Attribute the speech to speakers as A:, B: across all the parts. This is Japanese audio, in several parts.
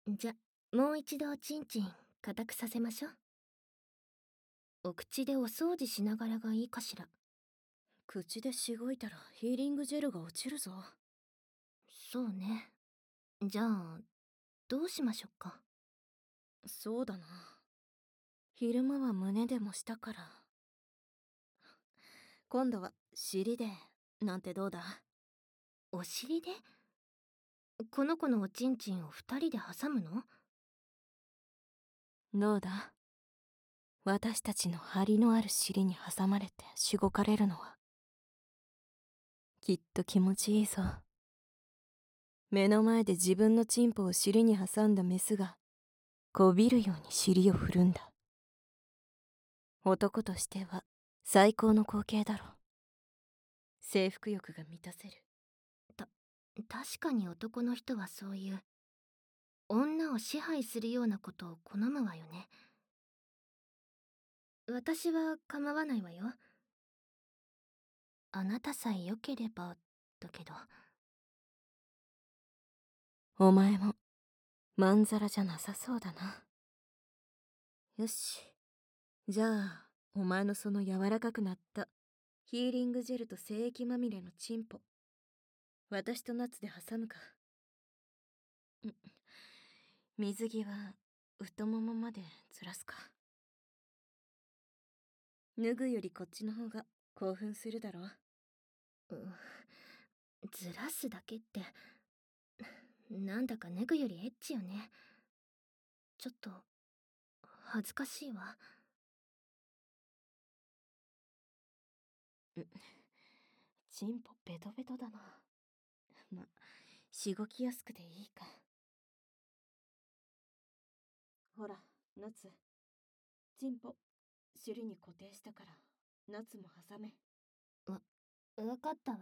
A: じゃ、もう一度チンチン固くさせましょう。お口でお掃除しながらがいいかしら。
B: 口でしごいたらヒーリングジェルが落ちるぞ。
A: そうね。じゃあ、どうしましょうか。
B: そうだな。昼間は胸でもしたから。今度は尻で、なんてどうだ？
A: お尻で？この子のおちんちんを二人で挟むの？
B: どうだ？私たちの張りのある尻に挟まれてしごかれるのはきっと気持ちいいぞ。目の前で自分のチンポを尻に挟んだメスがこびるように尻を振るんだ。男としては最高の光景だろう。征服欲が満たせる。
A: 確かに男の人はそういう女を支配するようなことを好むわよね。私は構わないわよ。あなたさえ良ければだけど。
B: お前もまんざらじゃなさそうだな。よし、じゃあお前のその柔らかくなったヒーリングジェルと精液まみれのチンポ、私とナツで挟むか。水着は太ももまでずらすか。脱ぐよりこっちの方が興奮するだろう。
A: ずらすだけってなんだか脱ぐよりエッチよね。ちょっと恥ずかしいわ。
B: チンポベトベトだな。ま、しごきやすくていいか。ほら、ナツ。チンポ、尻に固定したから、ナツも挟め。
A: わかったわ。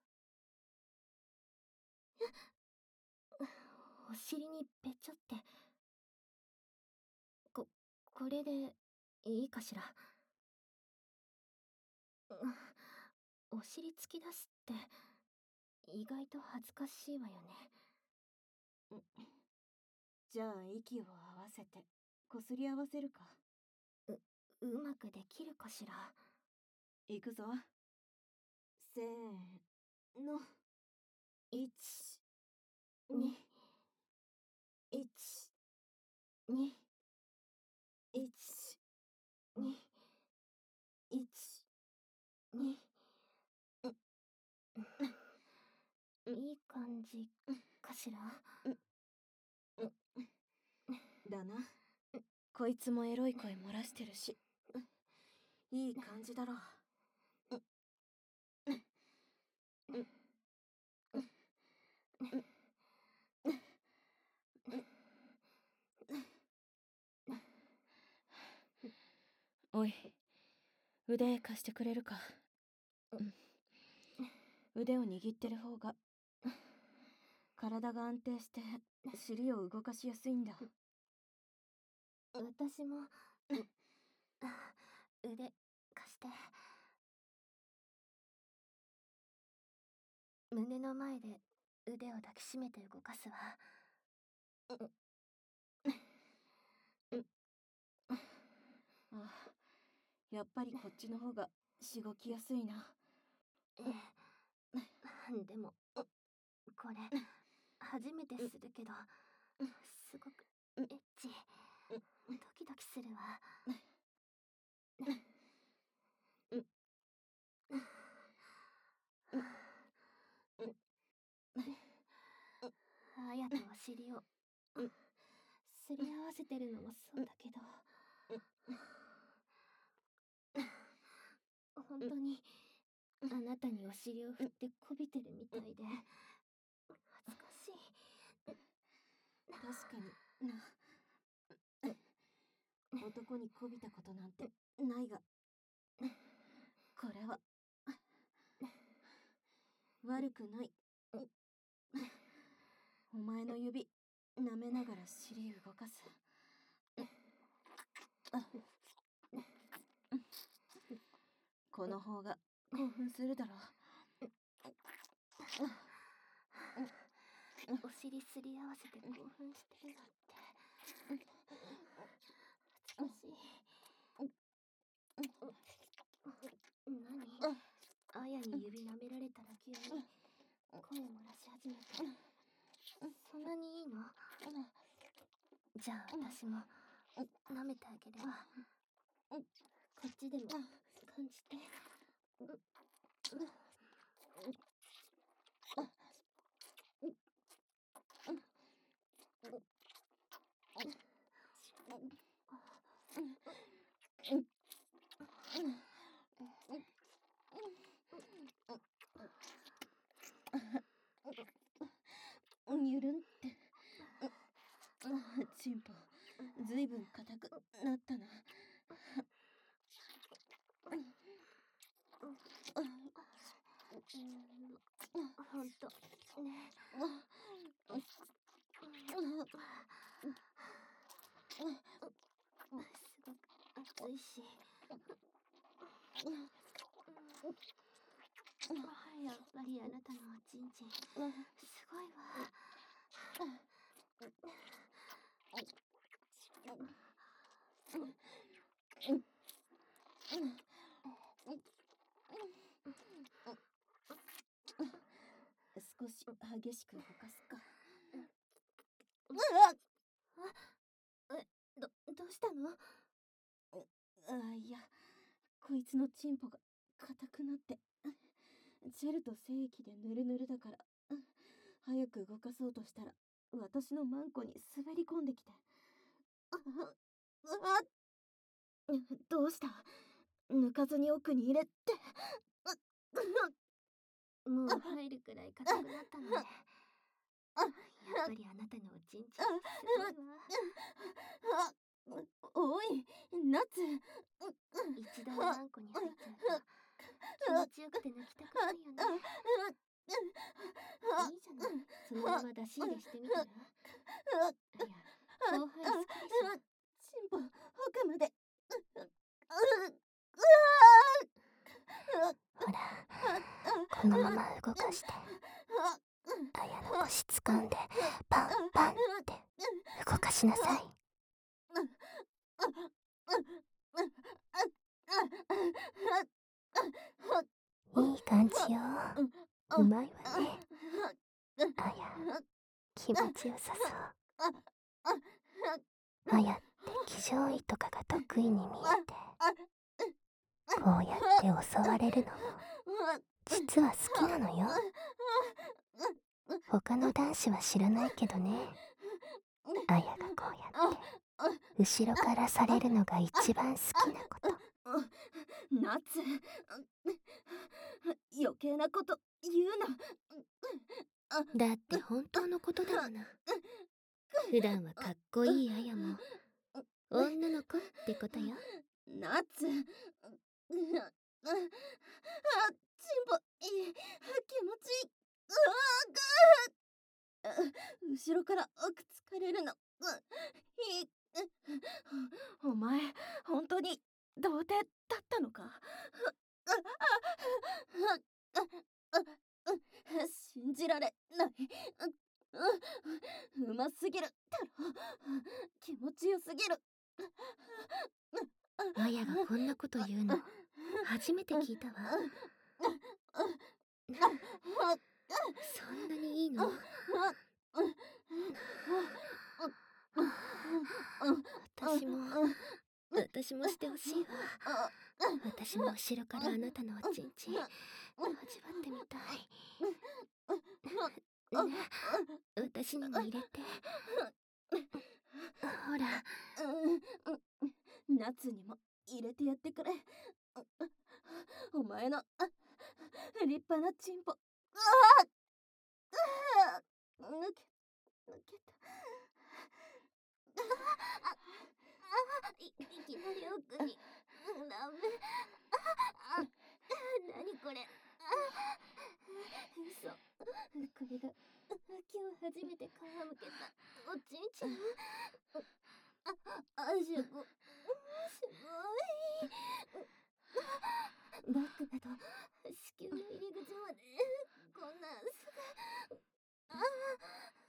A: お尻にべちょって。これでいいかしら。お尻突き出すって意外と恥ずかしいわよね。
B: じゃあ息を合わせてこすり合わせるか。
A: うまくできるかしら。
B: いくぞ。せーの。1、2、1、2、1、2、1、2。
A: いい感じかしら。
B: だな。こいつもエロい声漏らしてるし、いい感じだろ。おい、腕貸してくれるか。腕を握ってる方が体が安定して尻を動かしやすいんだ。
A: 私も腕貸して。胸の前で腕を抱きしめて動かすわ。
B: あ、やっぱりこっちの方がしごきやすいな。
A: でもこれ初めてするけどすごくエッチ。ドキドキするわ。綾とお尻をすり合わせてるのもそうだけど本当にあなたにお尻を振ってこびてるみたいで恥ずかしい。
B: 確かにな。男にこびたことなんてないが、これは悪くない。お前の指舐めながら尻動かす。この方が興奮するだろう。
A: お尻すり合わせて興奮してるのって恥ずかしい。何？あやに指舐められたら急に声漏らし始めて。そんなにいいの？じゃあ私も舐めてあげるわ。こっちでも感じて。
B: ゆるんってチンポずいぶん硬くなったな。
A: ほんとね。すごく熱いし。やっぱりあなたのおちんちんすごいわ。
B: 少し激しく動かすか。
A: どうしたの？
B: いや、こいつのチンポが硬くなって、ジェルと精液でヌルヌルだから、早く動かそうとしたら私のマンコに滑り込んできて。どうした？抜かずに奥に入れて。
A: もう入るくらい硬くなったのね。やっぱりあなたのおちんちんすごいわ。
B: おい、ナツ。
A: 一度マンコに入っちゃうと気持ちよくて抜きたくないよね。いいじゃない、そのまま出し入れしてみてる？いや、後輩好きでしょ。
B: チンポ奥まで。
A: ほら、このまま動かして。あやの腰掴んでパンパンって動かしなさい。いい感じよ。うまいわね。あや、気持ちよさそう。あやって騎乗位とかが得意に見えて、こうやって襲われるのも実は好きなのよ。他の男子は知らないけどね。あやがこうやって後ろからされるのが一番好きなこと。
B: ナツ、余計なこと言うな。
A: だって本当のことだもの。普段はかっこいいあやも女の子ってことよ。
B: ナツ、チンポ気持ちいい。後ろから奥疲れるの。お前本当に童貞だったのか？信じられない。うますぎるだろ。気持ちよすぎる。
A: あやがこんなこと言うの初めて聞いたわ。そんなにいいの？私もしてほしいわ。私も後ろからあなたのおちんちん味わってみたい。ね、私にも入れて。ほら。
B: 夏にも入れてやってくれ。お前の立派なチンポ。抜けた。
A: いきなり奥に。ダメ。何これ。嘘。これが今日初めて皮むけたおちんちん。すごい。バッグだと子宮の入り口までこんなすぐ。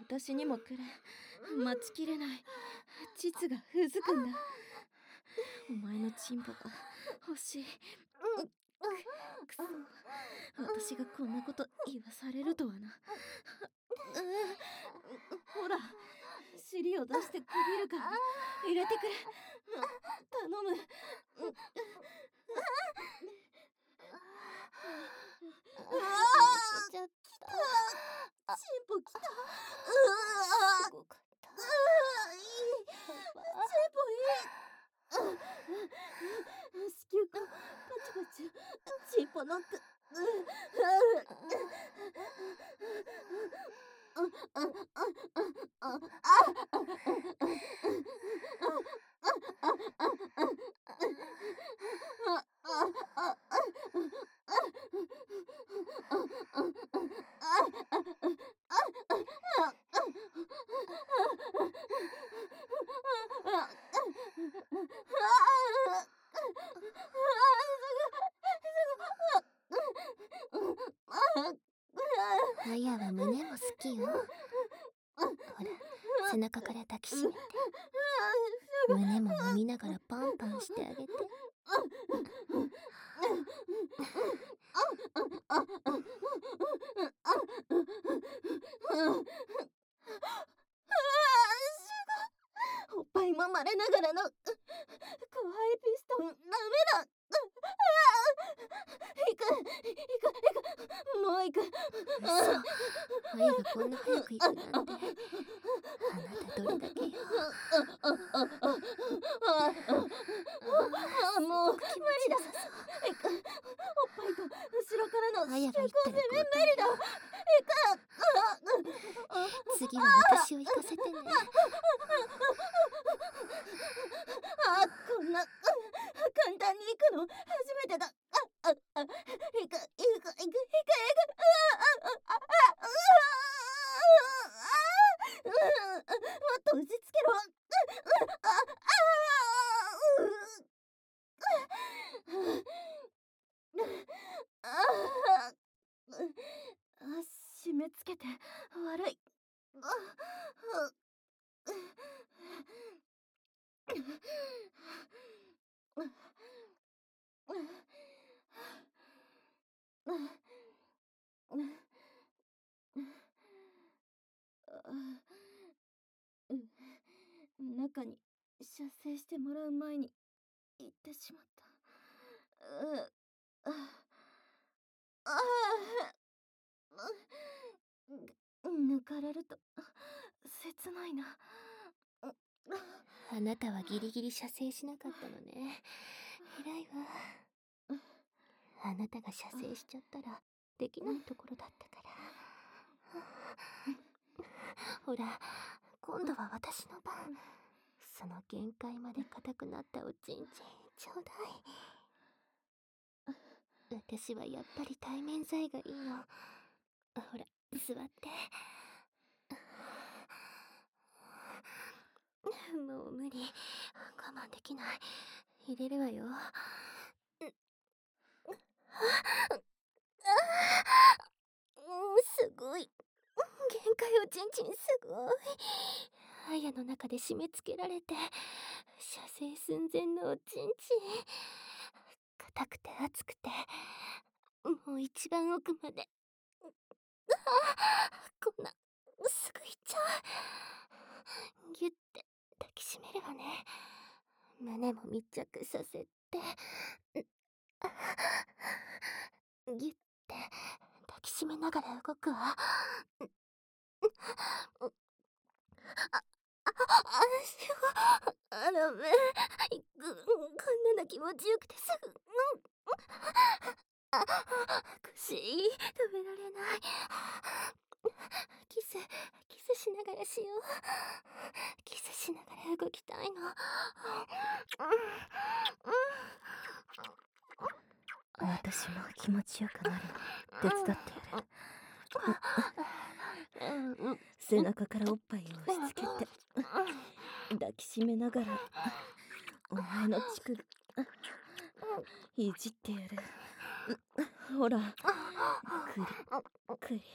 B: 私にもくれ。待ちきれない。膣がうずくんだ。お前のチンポが欲しい。くそ、私がこんなこと言わされるとはな。ほら、尻を出してこびるから入れてくれ。頼む。
A: ちゃった。
B: チンポきた。
A: すごかった。
B: チンポいい。子宮がパチパチ。チンポノック。
A: あやは胸も好きよ。ほら、背中から抱きしめて胸も揉みながらパンパンしてあげて。
B: おっぱい揉まれながらの怖いピストンダメだ。行くもう行く。
A: あやがこんな早く行くなんて、あなたどれだけよ。
B: もう無理だ。おっぱいと後ろからの
A: あやが
B: 子宮
A: 行ったら
B: 構成無
A: 交代
B: 理だ。
A: 次は私を行かせてね。
B: こんな簡単に行くの初めてだ。行く。もっと打ちつけろ。締め付けて悪い。中に射精してもらう前に行ってしまった。抜かれると切ないな。
A: あなたはギリギリ射精しなかったのね。偉いわ。あなたが射精しちゃったらできないところだったから。ほら、今度は私の番。その限界まで硬くなったおちんちんちょうだい。私はやっぱり対面剤がいいの。ほら、座って。もう無理。我慢できない。入れるわよ。すごい。限界おちんちんすごい。あやの中で締め付けられて射精寸前のおちんちん。硬くて熱くてもう一番奥まで。こんなすぐ行っちゃう。ギュッて抱きしめるわね。胸も密着させてギュッて抱きしめながら動くわ。ダメ。こんなの気持ちよくてすぐ腰止められない。キスしながらしよう。キスしながら動きたいの。
B: 私も気持ちよくなるの手伝ってやる。背中からおっぱいを押し付けて抱きしめながらお前の乳首いじってやる。ほら、クくり。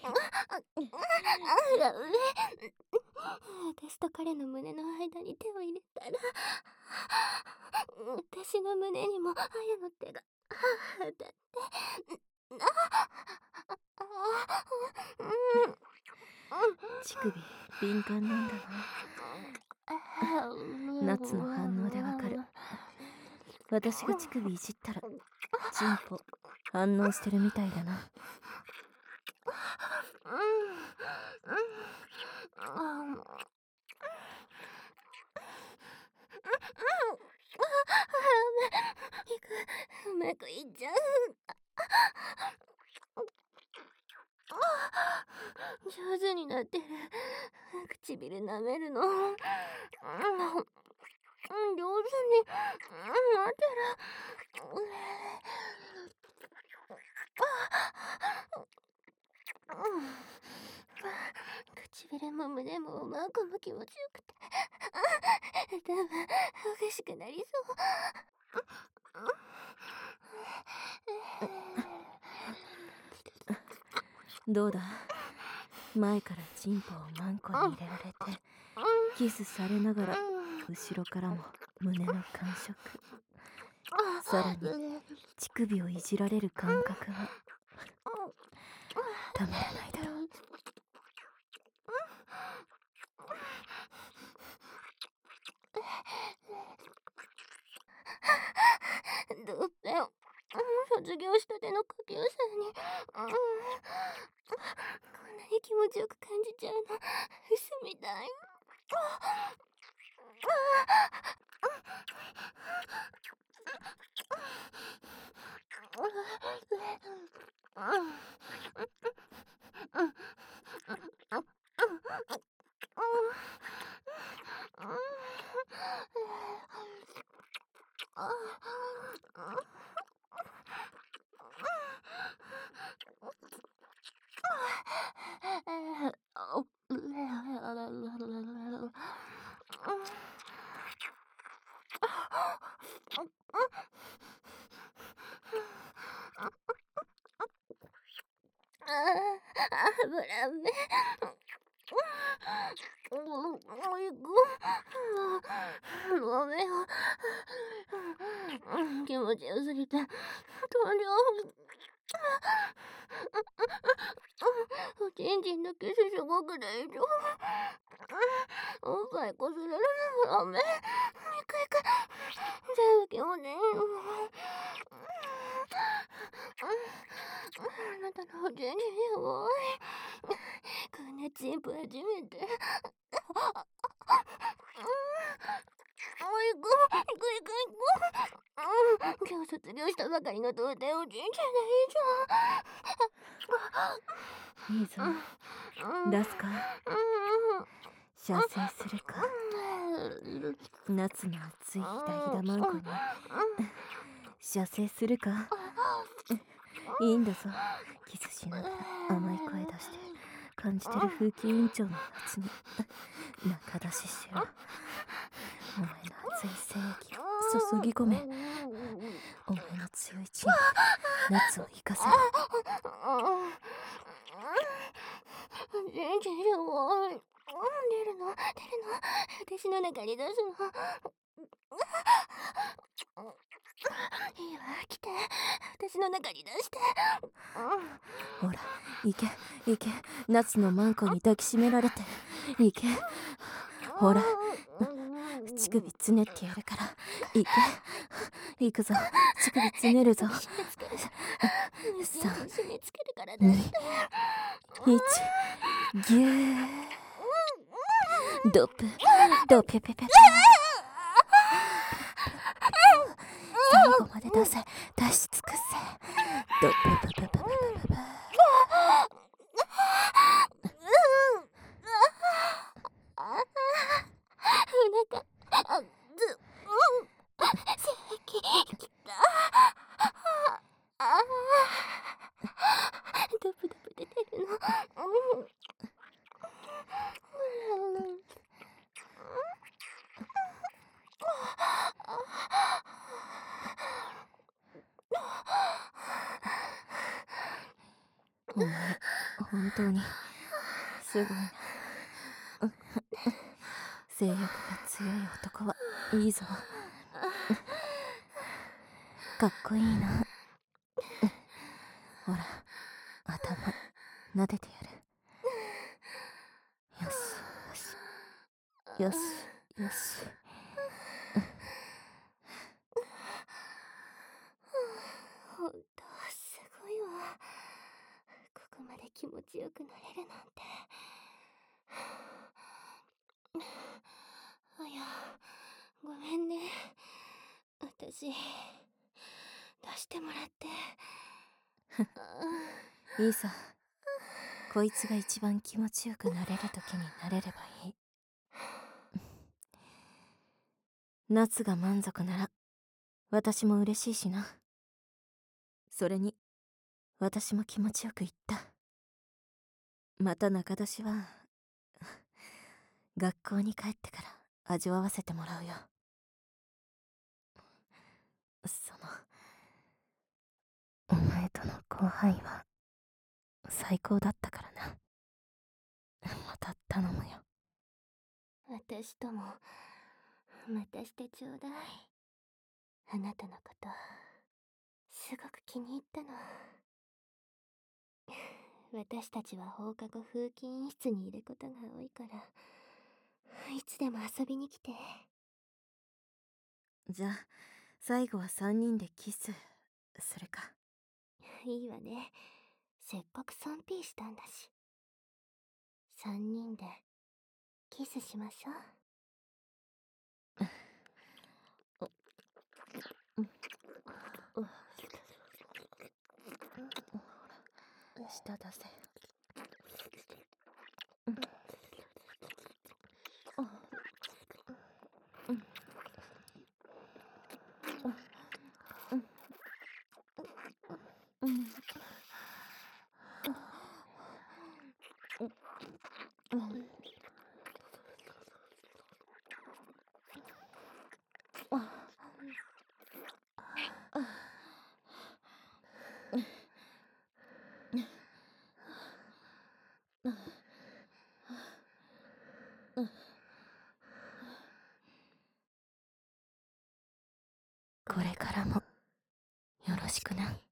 A: 私と彼の胸の間に手を入れたら、私の胸にも綾の手が当たって、
B: 乳首敏感なんだな。夏の反応でわかる。私が乳首いじったらチンポ反応してるみたいだな。
A: うまくいっちゃう。上手になってる。唇舐めるの。上手になってる。唇も胸もうまくも気持ちよくて、多分おかしくなりそう。
B: どうだ、前からチンポをマンコに入れられてキスされながら後ろからも胸の感触、さらに乳首をいじられる感覚はたまらないだろう。
A: どうせ卒業したての下級生にこんなに気持ちよく感じちゃうの嘘みたい。油目。ごめん。気持ちよすぎて飛んじゃう。おちんちんのキスすごく大丈夫。おっぱいこすられるのダメ。一回全部気持ちいいの。あなたのおちんちんやばい。こんなチンポ初めて。行こう。今日卒業したばかりの童貞おちんちんでいいじゃん。
B: いいぞ、出すか、射精するか。夏の暑いひだひだマンコに射精するか。いいんだぞ、キスしながら甘い声出して感じてる風紀委員長の夏に中出ししろ。お前の熱い精液を注ぎ込め。お前の強いチンで夏を生かせろ。
A: 全然やばい。出るの私の中に出すの。いいわ、来て。私の中に出して。
B: ほら、行け行け、夏のマンコに抱きしめられて行け。ほら、乳首つねってやるから行け。行くぞ、乳首つねるぞ。
A: 締め付けるからだって。
B: 1、ギュー、ドップドペペペペ。最後まで出せ、出し尽くせ。ドペペペペペペペ。
A: お腹精液きた。ドブドブ出てるの。
B: お前、本本当にすごいな。性欲が強い男はいいぞ。かっこいいな。ほら、頭撫でてやる。よしよしよしよし。
A: ほんとすごいわ。ここまで気持ちよくなれるなんて。あや、ごめんね。私、出してもらって。
B: いいさ。こいつが一番気持ちよくなれる時になれればいい。夏が満足なら私も嬉しいしな。それに私も気持ちよく言った。また中出しは学校に帰ってから味わわせてもらうよ。お前との後輩は最高だったからな。また頼むよ。
A: 私ともまたしてちょうだい。あなたのことすごく気に入ったの。私たちは放課後風紀委員室にいることが多いから、いつでも遊びに来て。
B: じゃあ最後は3人でキスするか。
A: いいわね。せっかく 3P したんだし。3人でキスしましょう。
B: 舌出せ。これからもよろしくな。